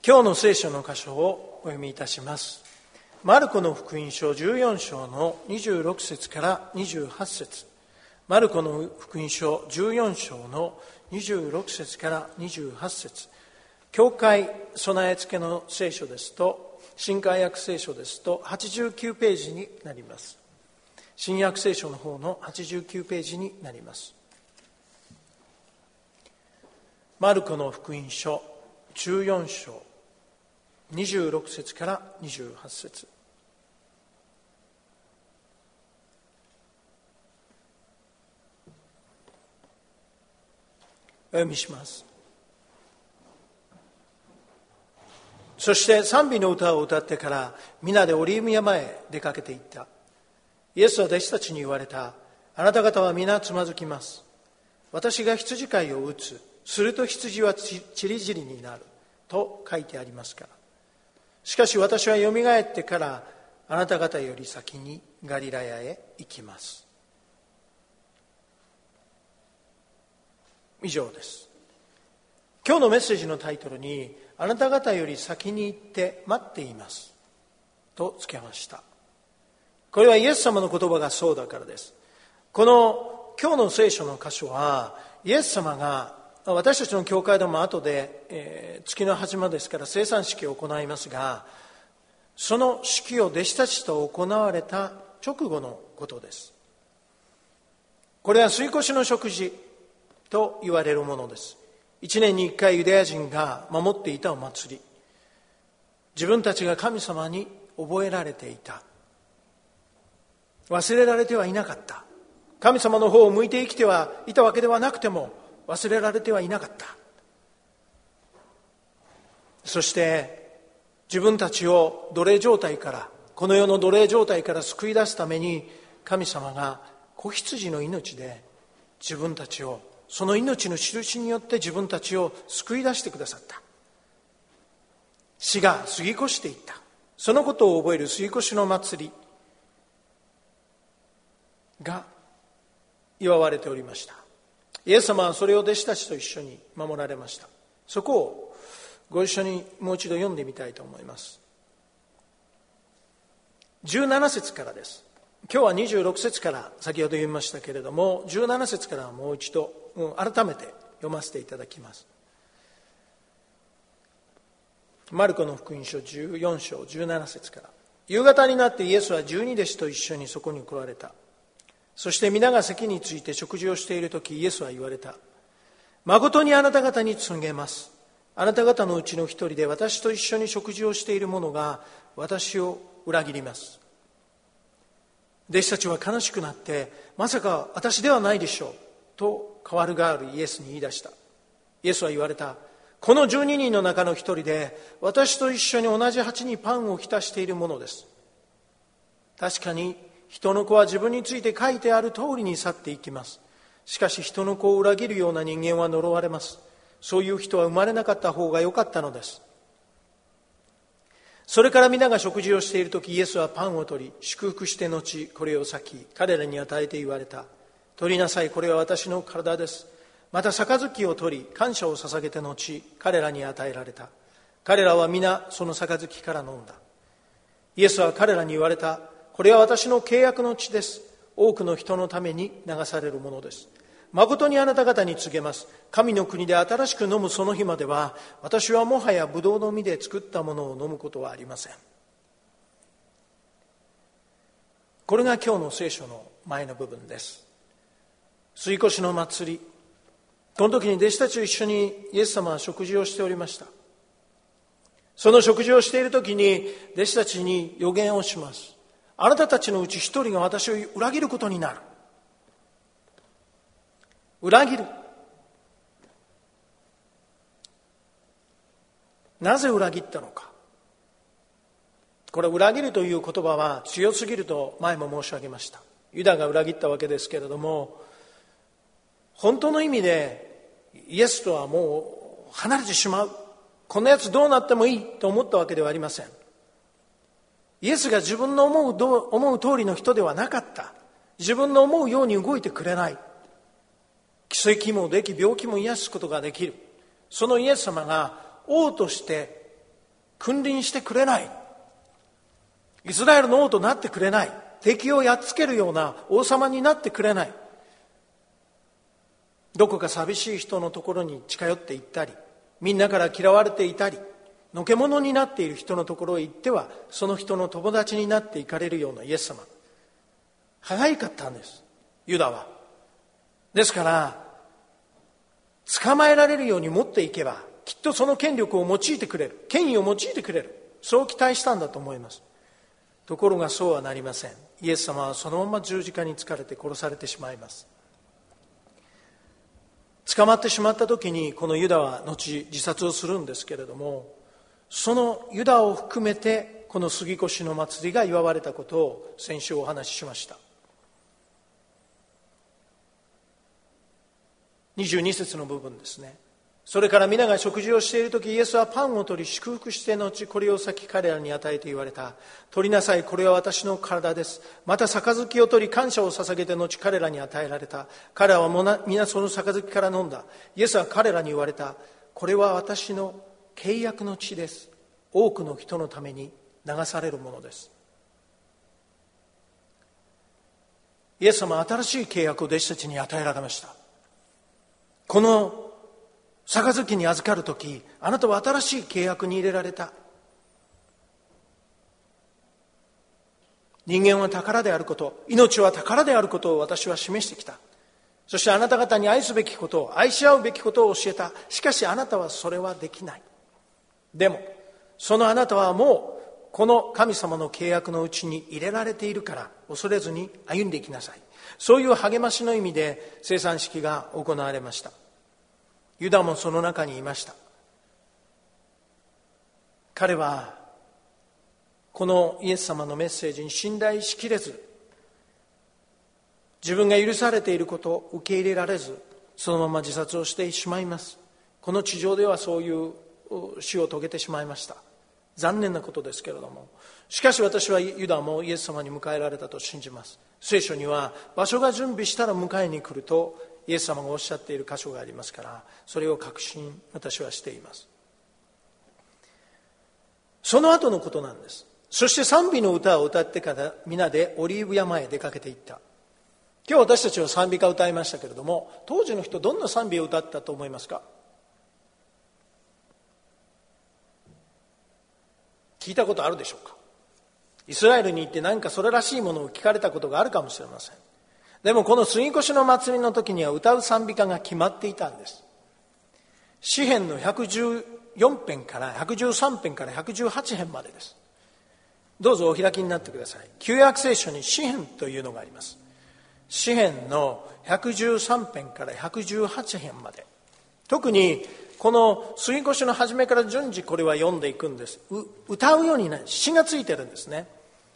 今日の聖書の箇所をお読みいたします。マルコの福音書14章の26節から28節。マルコの福音書14章の26節から28節。教会備え付けの聖書ですと、新海訳聖書ですと89ページになります。新約聖書の方の89ページになります。マルコの福音書14章26節から28節。お読みします。そして賛美の歌を歌ってから皆でオリーブ山へ出かけていった。イエスは弟子たちに言われた。あなた方は皆つまずきます。私が羊飼いを打つ。すると羊はちりぢりになる。と書いてありますから。しかし私はよみがえってからあなた方より先にガリラヤへ行きます。以上です。今日のメッセージのタイトルにあなた方より先に行って待っていますとつけました。これはイエス様の言葉がそうだからです。この今日の聖書の箇所はイエス様が私たちの教会でも後で、月の始まりですから聖餐式を行いますが、その式を弟子たちと行われた直後のことです。これは杉越の食事と言われるものです。1年に1回ユダヤ人が守っていたお祭り。自分たちが神様に覚えられていた。忘れられてはいなかった。神様の方を向いて生きてはいたわけではなくても忘れられてはいなかった。そして自分たちを奴隷状態から、この世の奴隷状態から救い出すために神様が子羊の命で自分たちを、その命の印によって自分たちを救い出してくださった。死が過ぎ越していった。そのことを覚える過ぎ越しの祭りが祝われておりました。イエス様はそれを弟子たちと一緒に守られました。そこをご一緒にもう一度読んでみたいと思います。17節からです。今日は26節から先ほど読みましたけれども、17節からもう一度改めて読ませていただきます。マルコの福音書14章17節から。夕方になってイエスは12弟子と一緒にそこに来られた。そして皆が席について食事をしているとき、イエスは言われた。誠にあなた方に告げます。あなた方のうちの一人で私と一緒に食事をしている者が私を裏切ります。弟子たちは悲しくなって、まさか私ではないでしょうと代わる代わるイエスに言い出した。イエスは言われた。この12人の中の一人で私と一緒に同じ鉢にパンを浸している者です。確かに人の子は自分について書いてある通りに去っていきます。しかし人の子を裏切るような人間は呪われます。そういう人は生まれなかった方が良かったのです。それから皆が食事をしているとき、イエスはパンを取り、祝福して後、これを裂き、彼らに与えて言われた。取りなさい、これは私の体です。また杯を取り、感謝を捧げて後、彼らに与えられた。彼らは皆その杯から飲んだ。イエスは彼らに言われた。これは私の契約の血です。多くの人のために流されるものです。誠にあなた方に告げます。神の国で新しく飲むその日までは、私はもはやブドウの実で作ったものを飲むことはありません。これが今日の聖書の前の部分です。杉越の祭り。この時に弟子たちと一緒にイエス様は食事をしておりました。その食事をしている時に弟子たちに予言をします。あなたたちのうち一人が私を裏切ることになる。裏切る。なぜ裏切ったのか。これ裏切るという言葉は強すぎると前も申し上げました。ユダが裏切ったわけですけれども、本当の意味でイエスとはもう離れてしまう。このやつどうなってもいいと思ったわけではありません。イエスが自分の思う通りの人ではなかった。自分の思うように動いてくれない。奇跡もでき、病気も癒すことができる。そのイエス様が王として君臨してくれない。イスラエルの王となってくれない。敵をやっつけるような王様になってくれない。どこか寂しい人のところに近寄っていったり、みんなから嫌われていたり、のけ者になっている人のところへ行っては、その人の友達になっていかれるようなイエス様。早かったんです、ユダは。ですから、捕まえられるように持っていけば、きっとその権力を用いてくれる。権威を用いてくれる。そう期待したんだと思います。ところがそうはなりません。イエス様はそのまま十字架につかれて殺されてしまいます。捕まってしまった時に、このユダは後自殺をするんですけれども、そのユダを含めてこの杉越の祭りが祝われたことを先週お話ししました。22節の部分ですね。それから皆が食事をしているとき、イエスはパンを取り祝福して後、これを先彼らに与えて言われた。取りなさい、これは私の体です。また杯を取り感謝を捧げて後彼らに与えられた。彼らは皆その杯から飲んだ。イエスは彼らに言われた。これは私の契約の血です。多くの人のために流されるものです。イエス様は新しい契約を弟子たちに与えられました。この杯に預かるとき、あなたは新しい契約に入れられた。人間は宝であること、命は宝であることを私は示してきた。そしてあなた方に愛すべきことを、愛し合うべきことを教えた。しかしあなたはそれはできない。でもそのあなたはもうこの神様の契約のうちに入れられているから、恐れずに歩んでいきなさい。そういう励ましの意味で聖餐式が行われました。ユダもその中にいました。彼はこのイエス様のメッセージに信頼しきれず、自分が許されていることを受け入れられず、そのまま自殺をしてしまいます。この地上ではそういう死を遂げてしまいました。残念なことですけれども、しかし私はユダもイエス様に迎えられたと信じます。聖書には場所が準備したら迎えに来るとイエス様がおっしゃっている箇所がありますから、それを確信私はしています。その後のことなんです。そして賛美の歌を歌ってから皆でオリーブ山へ出かけていった。今日私たちは賛美歌を歌いましたけれども、当時の人どんな賛美を歌ったと思いますか？聞いたことあるでしょうか？イスラエルに行って何かそれらしいものを聞かれたことがあるかもしれません。でもこの杉越の祭りの時には歌う賛美歌が決まっていたんです。詩編の114編から113編から118編までです。どうぞお開きになってください。旧約聖書に詩編というのがあります。詩編の113編から118編まで。特にこの杉越の初めから順次これは読んでいくんです。歌うようにね、詩がついてるんですね。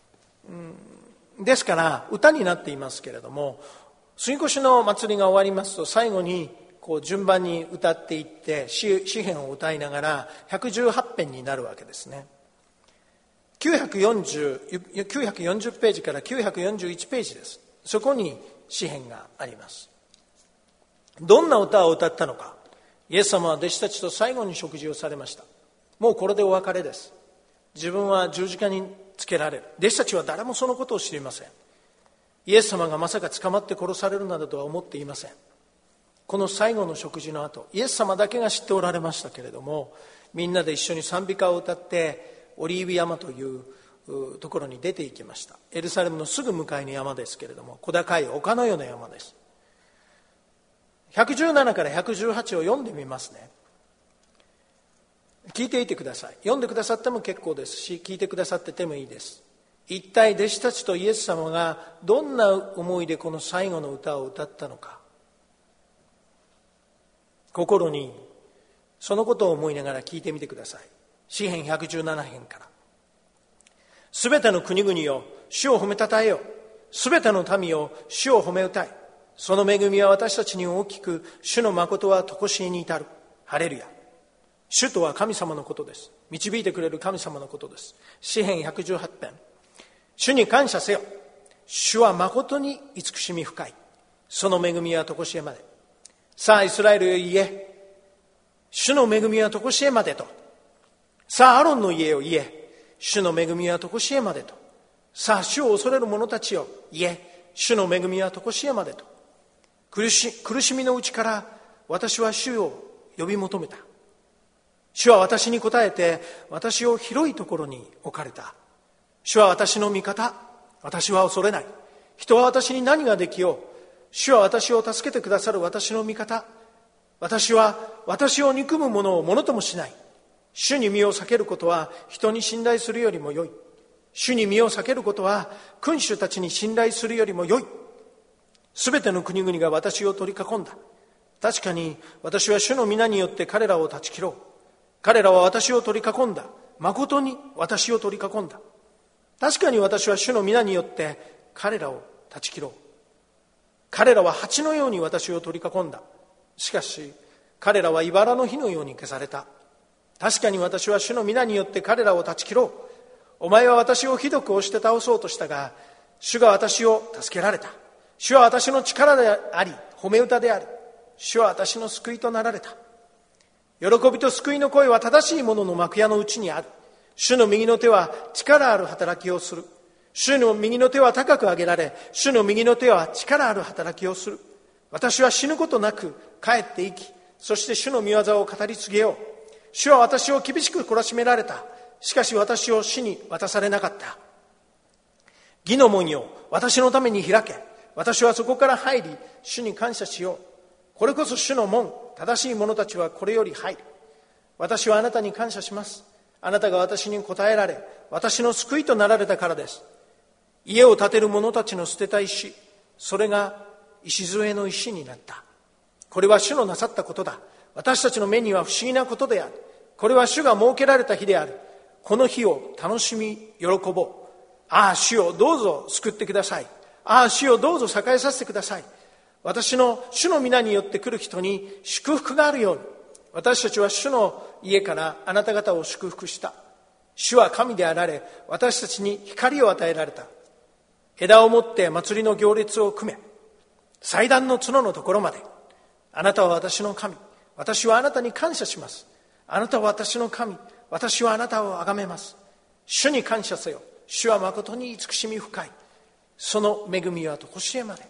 ですから歌になっていますけれども、杉越の祭りが終わりますと最後にこう順番に歌っていって詩編を歌いながら118編になるわけですね。940ページから941ページです。そこに詩編があります。どんな歌を歌ったのか。イエス様は弟子たちと最後に食事をされました。もうこれでお別れです。自分は十字架につけられる。弟子たちは誰もそのことを知りません。イエス様がまさか捕まって殺されるなどとは思っていません。この最後の食事の後、イエス様だけが知っておられましたけれども、みんなで一緒に賛美歌を歌ってオリーブ山というところに出て行きました。エルサレムのすぐ向かいの山ですけれども、小高い丘のような山です。117から118を読んでみますね。聞いていてください。読んでくださっても結構ですし、聞いてくださっててもいいです。一体弟子たちとイエス様がどんな思いでこの最後の歌を歌ったのか、心にそのことを思いながら聞いてみてください。詩編117編から。すべての国々よ、主を褒めたたえよ。すべての民よ、主を褒め歌い。その恵みは私たちに大きく、主の誠は常しえに至る。ハレルヤ。主とは神様のことです。導いてくれる神様のことです。詩編118編。主に感謝せよ。主は誠に慈しみ深い。その恵みは常しえまで。さあイスラエルよ言え。主の恵みは常しえまでと。 さあアロンの家を言え、主の恵みは常しえまでと。さあ主を恐れる者たちよ言え、主の恵みは常しえまでと。苦しみのうちから私は主を呼び求めた。主は私に答えて、私を広いところに置かれた。主は私の味方、私は恐れない。人は私に何ができよう。主は私を助けてくださる私の味方。私は私を憎む者をものともしない。主に身を避けることは人に信頼するよりも良い。主に身を避けることは君主たちに信頼するよりも良い。すべての国々が私を取り囲んだ。確かに私は主の皆によって彼らを断ち切ろう。彼らは私を取り囲んだ。誠に私を取り囲んだ。確かに私は主の皆によって彼らを断ち切ろう。彼らは蜂のように私を取り囲んだ。しかし彼らは茨の火のように消された。確かに私は主の皆によって彼らを断ち切ろう。お前は私をひどく押して倒そうとしたが、主が私を助けられた。主は私の力であり、褒め歌である。主は私の救いとなられた。喜びと救いの声は正しい者の幕屋のうちにある。主の右の手は力ある働きをする。主の右の手は高く上げられ、主の右の手は力ある働きをする。私は死ぬことなく帰って生き、そして主の御業を語り継げよう。主は私を厳しく懲らしめられた。しかし私を死に渡されなかった。義の門よ、私のために開け。私はそこから入り、主に感謝しよう。これこそ主の門、正しい者たちはこれより入る。私はあなたに感謝します。あなたが私に答えられ、私の救いとなられたからです。家を建てる者たちの捨てた石、それが礎の石になった。これは主のなさったことだ。私たちの目には不思議なことである。これは主が設けられた日である。この日を楽しみ喜ぼう。ああ主よ、どうぞ救ってください。ああ主よ、どうぞ栄えさせてください。私の主の皆によって来る人に祝福があるように、私たちは主の家からあなた方を祝福した。主は神であられ、私たちに光を与えられた。枝を持って祭りの行列を組め、祭壇の角のところまで。あなたは私の神、私はあなたに感謝します。あなたは私の神、私はあなたを崇めます。主に感謝せよ。主は誠に慈しみ深い。その恵みは常しえまで。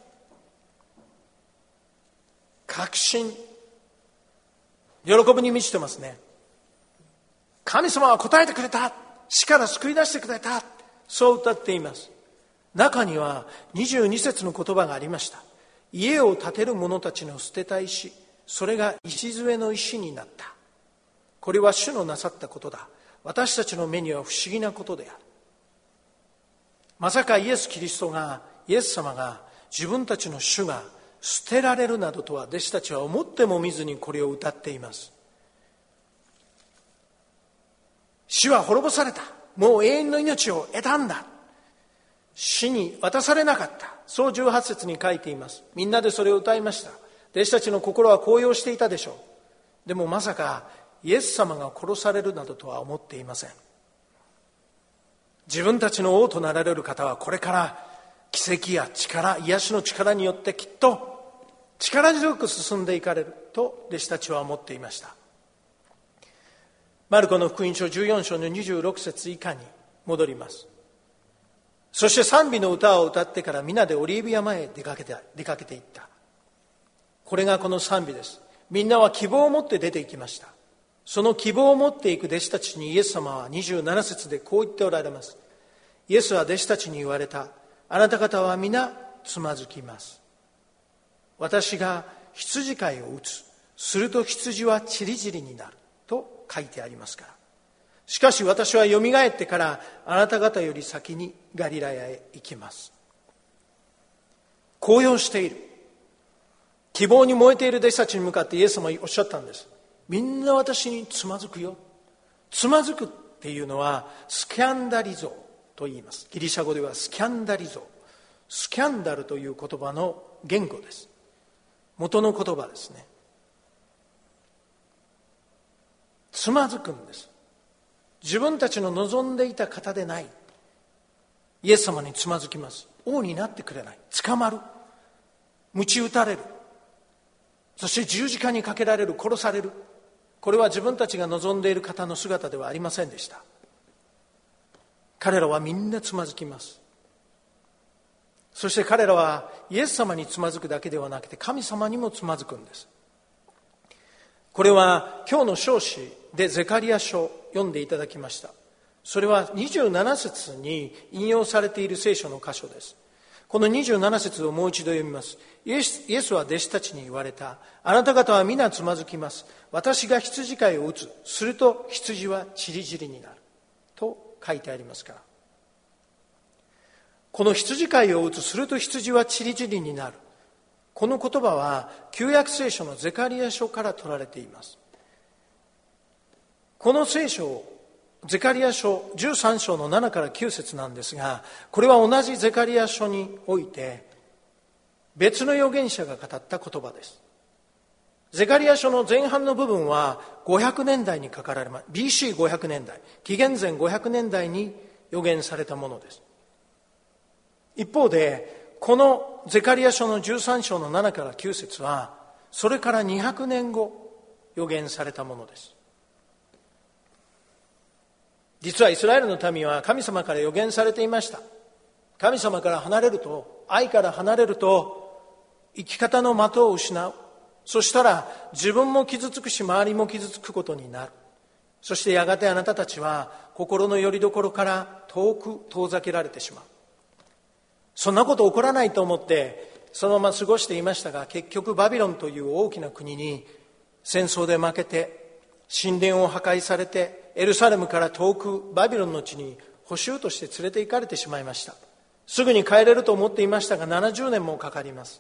確信、喜びに満ちてますね。神様は答えてくれた。死から救い出してくれた。そう歌っています。中には22節の言葉がありました。家を建てる者たちの捨てた石、それが礎の石になった。これは主のなさったことだ。私たちの目には不思議なことである。まさかイエス・キリストが、イエス様が自分たちの主が捨てられるなどとは弟子たちは思っても見ずにこれを歌っています。死は滅ぼされた。もう永遠の命を得たんだ。死に渡されなかった。そう18節に書いています。みんなでそれを歌いました。弟子たちの心は高揚していたでしょう。でもまさかイエス様が殺されるなどとは思っていません。自分たちの王となられる方はこれから奇跡や力、癒しの力によってきっと力強く進んでいかれると弟子たちは思っていました。マルコの福音書14章の26節以下に戻ります。そして賛美の歌を歌ってから皆でオリーブ山へ出かけていった。これがこの賛美です。みんなは希望を持って出て行きました。その希望を持っていく弟子たちにイエス様は27節でこう言っておられます。イエスは弟子たちに言われた。あなた方は皆つまずきます。私が羊飼いを打つ。すると羊はちりぢりになる。と書いてありますから。しかし私はよみがえってからあなた方より先にガリラヤへ行きます。高揚している。希望に燃えている弟子たちに向かってイエス様はおっしゃったんです。みんな私につまずくよ。つまずくっていうのはスキャンダリゾーと言います。ギリシャ語ではスキャンダリゾー。スキャンダルという言葉の言語です。元の言葉ですね。つまずくんです。自分たちの望んでいた方でないイエス様につまずきます。王になってくれない。捕まる。鞭打たれる。そして十字架にかけられる。殺される。 これは自分たちが望んでいる方の姿ではありませんでした。彼らはみんなつまずきます。そして彼らはイエス様につまずくだけではなくて神様にもつまずくんです。これは今日の唱詞でゼカリヤ書を読んでいただきました。それは27節に引用されている聖書の箇所です。この27節をもう一度読みます。イエスは弟子たちに言われた。あなた方は皆つまずきます。私が羊飼いを打つ。すると羊は散り散りになる。と書いてありますから。この羊飼いを打つ。すると羊は散り散りになる。この言葉は旧約聖書のゼカリヤ書から取られています。この聖書、ゼカリヤ書13章の7から9節なんですが、これは同じゼカリヤ書において別の預言者が語った言葉です。ゼカリヤ書の前半の部分は500年代に書かれます。BC500 年代、紀元前500年代に預言されたものです。一方で、このゼカリヤ書の13章の7から9節は、それから200年後預言されたものです。実はイスラエルの民は神様から預言されていました。神様から離れると、愛から離れると、生き方の的を失う。そしたら自分も傷つくし、周りも傷つくことになる。そしてやがてあなたたちは心の拠り所から遠く遠ざけられてしまう。そんなこと起こらないと思ってそのまま過ごしていましたが、結局バビロンという大きな国に戦争で負けて、神殿を破壊されて、エルサレムから遠くバビロンの地に捕囚として連れて行かれてしまいました。すぐに帰れると思っていましたが、70年もかかります。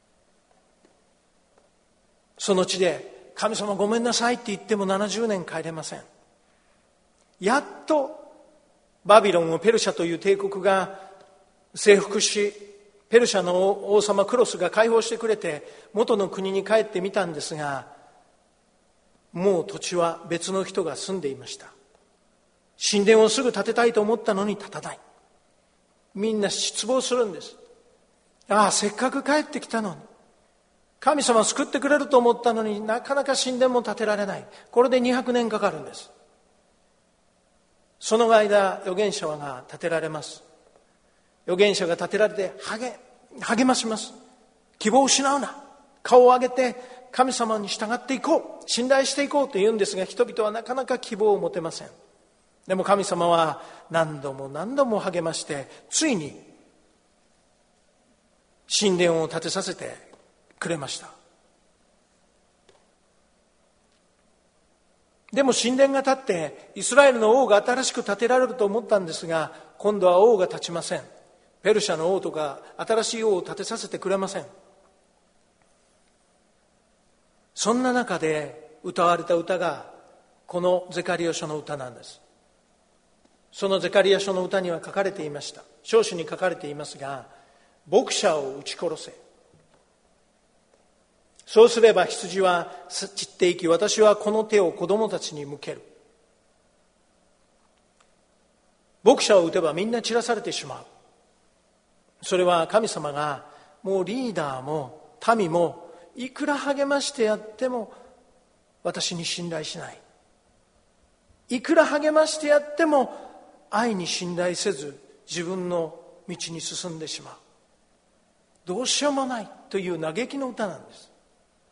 その地で神様ごめんなさいって言っても70年帰れません。やっとバビロンをペルシャという帝国が征服し、ペルシャの王様クロスが解放してくれて元の国に帰ってみたんですが、もう土地は別の人が住んでいました。神殿をすぐ建てたいと思ったのに建たない。みんな失望するんです。せっかく帰ってきたのに、神様救ってくれると思ったのになかなか神殿も建てられない。これで200年かかるんです。その間預言者が建てられます。預言者が建てられて励まします。希望を失うな、顔を上げて神様に従っていこう、信頼していこうと言うんですが、人々はなかなか希望を持てません。でも神様は何度も何度も励まして、ついに神殿を建てさせてくれました。でも神殿が建ってイスラエルの王が新しく建てられると思ったんですが、今度は王が建ちません。ペルシャの王とか新しい王を建てさせてくれません。そんな中で歌われた歌がこのゼカリヤ書の歌なんです。そのゼカリヤ書の歌には書かれていました。唱詞に書かれていますが、牧者を撃ち殺せ。そうすれば羊は散っていき、私はこの手を子供たちに向ける。牧者を撃てばみんな散らされてしまう。それは神様がもうリーダーも民もいくら励ましてやっても私に信頼しない。いくら励ましてやっても愛に信頼せず自分の道に進んでしまう。どうしようもないという嘆きの歌なんです。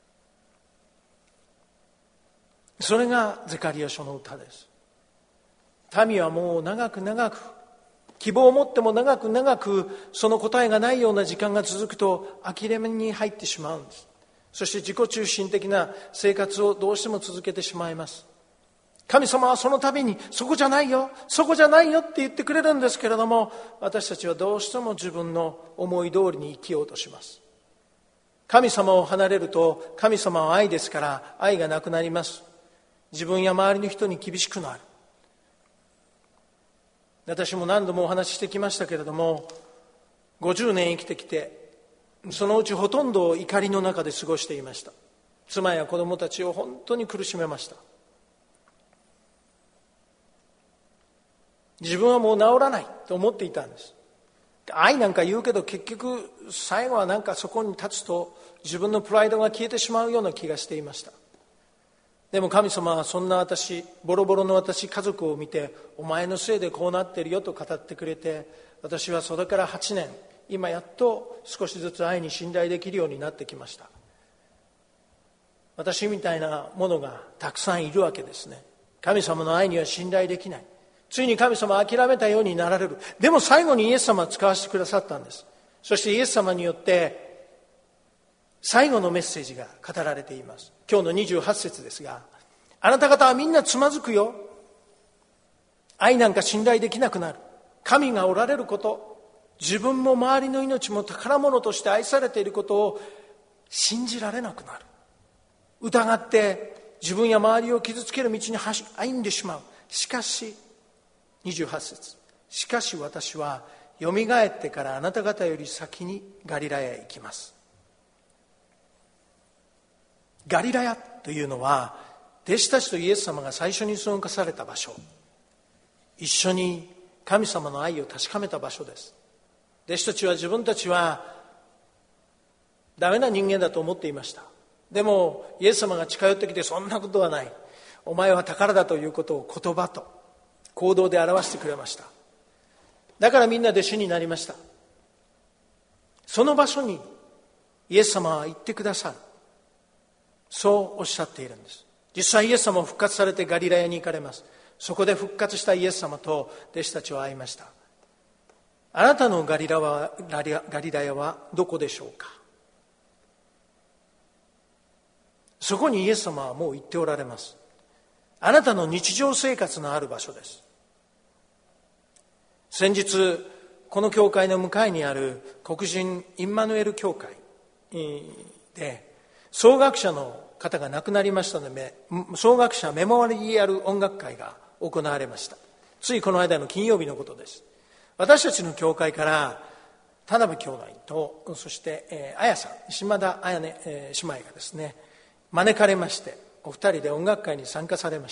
それがゼカリヤ書の歌です。民はもう長く長く、希望を持っても長く長くその答えがないような時間が続くと諦めに入ってしまうんです。そして自己中心的な生活をどうしても続けてしまいます。神様はその度にそこじゃないよ、そこじゃないよって言ってくれるんですけれども、私たちはどうしても自分の思い通りに生きようとします。神様を離れると、神様は愛ですから愛がなくなります。自分や周りの人に厳しくなる。私も何度もお話ししてきましたけれども、50年生きてきて、そのうちほとんど怒りの中で過ごしていました。妻や子供たちを本当に苦しめました。自分はもう治らないと思っていたんです。愛なんか言うけど結局最後はなんかそこに立つと自分のプライドが消えてしまうような気がしていました。 でも神様はそんな私、ボロボロの私、家族を見て、お前のせいでこうなってるよと語ってくれて、私はそれから8年、今やっと少しずつ愛に信頼できるようになってきました。私みたいなものがたくさんいるわけですね。神様の愛には信頼できない。ついに神様は諦めたようになられる。でも最後にイエス様は使わせてくださったんです。そしてイエス様によって最後のメッセージが語られています。今日の28節ですが、あなた方はみんなつまずくよ。愛なんか信頼できなくなる。神がおられること、自分も周りの命も宝物として愛されていることを信じられなくなる。疑って自分や周りを傷つける道に歩んでしまう。しかし28節、しかし私はよみがえってからあなた方より先にガリラヤへ行きます。ガリラヤというのは弟子たちとイエス様が最初にそのかされた場所、一緒に神様の愛を確かめた場所です。弟子たちは自分たちはダメな人間だと思っていました。でもイエス様が近寄ってきて、そんなことはない、お前は宝だということを言葉と行動で表してくれました。だからみんな弟子になりました。その場所にイエス様は行ってくださる、そうおっしゃっているんです。実際イエス様も復活されてガリラヤに行かれます。そこで復活したイエス様と弟子たちは会いました。あなたのガリラヤはどこでしょうか。そこにイエス様はもう行っておられます。あなたの日常生活のある場所です。先日この教会の向かいにある黒人インマヌエル教会で奏楽者の方が亡くなりましたので、奏楽者メモリアル音楽会が行われました。ついこの間の金曜日のことです。私たちの教会から田辺兄弟と、そして綾さん、島田綾音姉妹がですね招かれまして、お二人で音楽会に参加されました。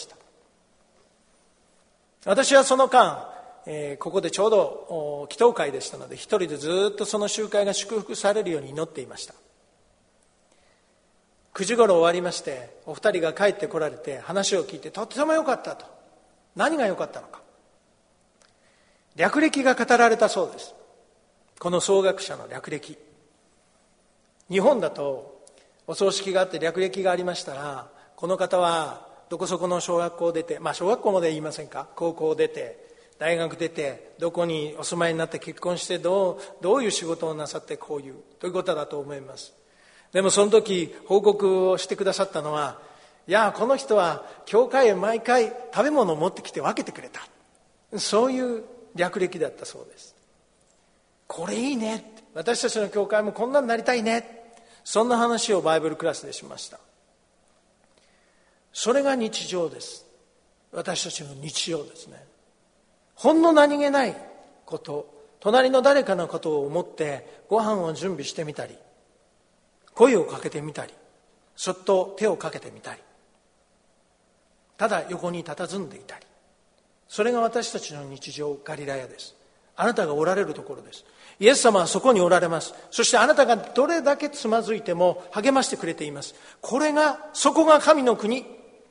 私はその間ここでちょうど祈祷会でしたので、一人でずっとその集会が祝福されるように祈っていました。9時頃終わりまして、お二人が帰ってこられて話を聞いて、とっても良かったと。何が良かったのか。略歴が語られたそうです。この奏楽者の略歴。日本だとお葬式があって略歴がありましたら、この方はどこそこの小学校出て、小学校まで言いませんか、高校出て大学出て、どこにお住まいになって結婚して、どういう仕事をなさって、こういうということだと思います。でもその時報告をしてくださったのは、いやこの人は教会へ毎回食べ物を持ってきて分けてくれた、そういう略歴だったそうです。これいいね、私たちの教会もこんなになりたいね、そんな話をバイブルクラスでしました。それが日常です。私たちの日常ですね。ほんの何気ないこと、隣の誰かのことを思ってご飯を準備してみたり、声をかけてみたり、そっと手をかけてみたり、ただ横に佇んでいたり、それが私たちの日常、ガリラヤです。あなたがおられるところです。イエス様はそこにおられます。そしてあなたがどれだけつまずいても励ましてくれています。そこが神の国、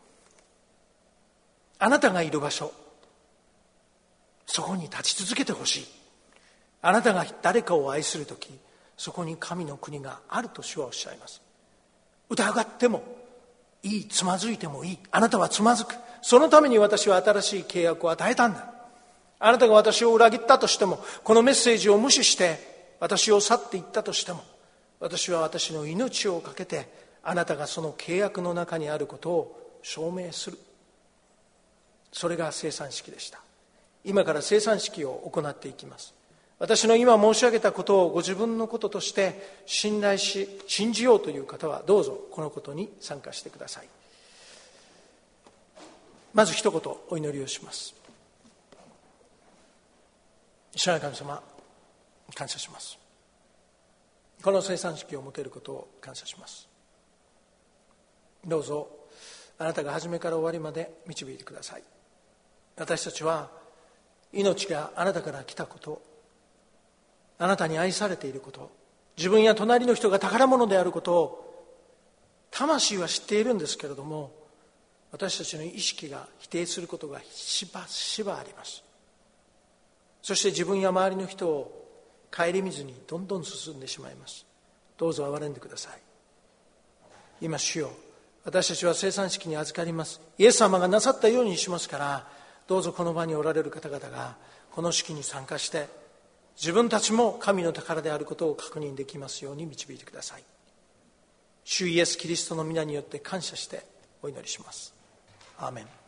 あなたがいる場所、そこに立ち続けてほしい。あなたが誰かを愛するとき、そこに神の国があると主はおっしゃいます。疑ってもいい、つまずいてもいい、あなたはつまずく。そのために私は新しい契約を与えたんだ。あなたが私を裏切ったとしても、このメッセージを無視して私を去っていったとしても、私は私の命を懸けてあなたがその契約の中にあることを証明する。それが生産式でした。今から生産式を行っていきます。私の今申し上げたことをご自分のこととして信頼し、信じようという方はどうぞこのことに参加してください。まず一言お祈りをします。主なる神様、感謝します。この生産式を持てることを感謝します。どうぞあなたが初めから終わりまで導いてください。私たちは命があなたから来たこと、あなたに愛されていること、自分や隣の人が宝物であることを魂は知っているんですけれども、 私たちの意識が否定することがしばしばあります。そして自分や周りの人を顧みずにどんどん進んでしまいます。どうぞ憐れんでください。今主よ、私たちは生産式に預かります。イエス様がなさったようにしますから、どうぞこの場におられる方々がこの式に参加して自分たちも神の宝であることを確認できますように導いてください。主イエスキリストの皆によって感謝してお祈りします。アーメン。